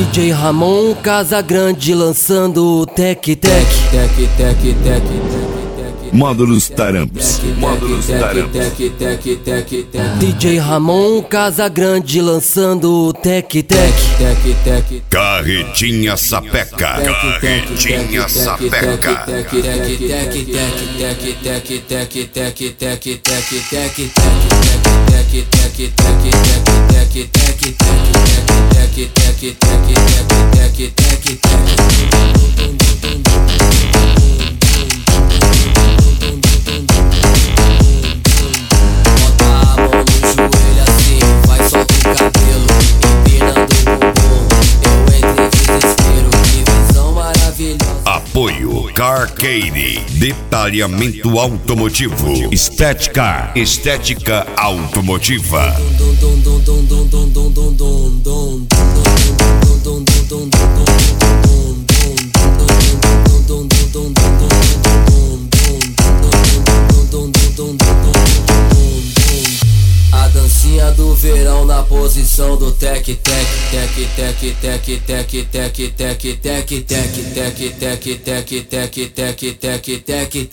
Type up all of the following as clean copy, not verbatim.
DJ Ramon Casagrande lançando o Tec Tec. Módulos Taramps. DJ Ramon Casagrande lançando o Tec Tec. Carretinha Sapeca. Carretinha Sapeca. Apoio Carcade, detalhamento automotivo. Estética automotiva. A dancinha do verão na posição do tec tec tec tec tec tec tec tec tec tec tec tec tec tec tec tec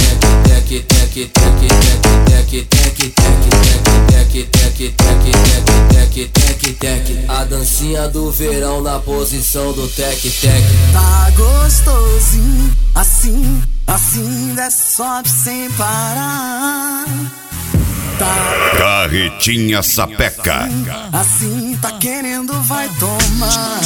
a dancinha do verão na posição do tec tec. Tá gostosinho, assim, assim, desce, sobe sem parar. Carretinha Sapeca. Assim, tá querendo, vai tomar.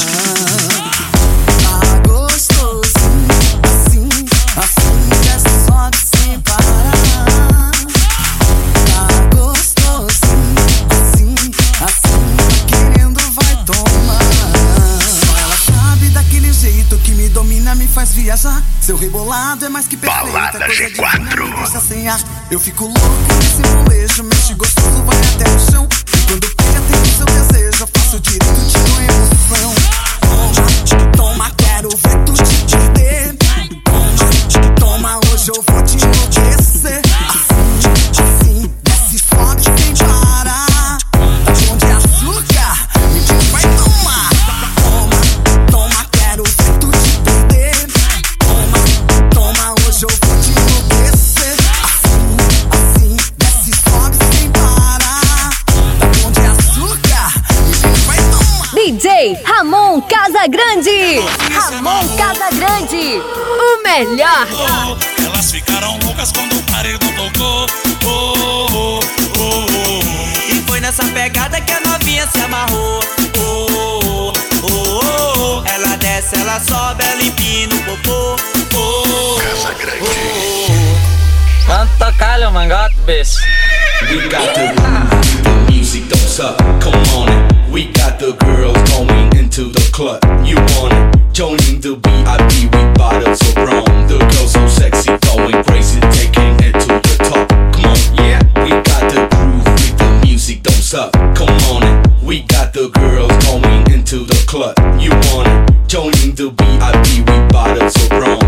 Tá gostosinho, assim, assim, desce, sobe sem parar. Tá gostosinho, assim, assim, tá querendo, vai tomar. Ela sabe daquele jeito que me domina, me faz viajar. Seu rebolado é mais que perfeito. Balada G4. Me deixa sem ar. Eu fico louco nesse molejo, mexe gostoso, vai até o chão. E quando pega tem o seu desejo, eu faço direito, te dou emoção. Toma, quero ver tu te dizer. Toma, hoje eu vou te enlouquecer. Assim, assim, desce, sobe sem parar. Tá de onde é açúcar, me diz, vai tomar. Toma, toma, quero ver tu te perder. Toma, toma, hoje eu vou te enlouquecer. Assim, assim, desce, sobe sem parar. Tá de onde é açúcar, me diz, vai tomar. DJ Ramon Casagrande. Ramon Casagrande, o melhor. Elas ficaram loucas quando o paredão tocou. E foi nessa pegada que a novinha se amarrou. Ela desce, ela sobe, ela empina o popô. Mano, tocalho, mangote, bicho. We got the music don't suck, come on it. We got the girls going into the club. You want it? Joining the VIP with bottles of rum. The girls so sexy, going crazy, taking it to the top. Come on, yeah. We got the groove with the music don't suck, come on it. We got the girls going into the club. You want it? Joining the VIP with bottles of rum.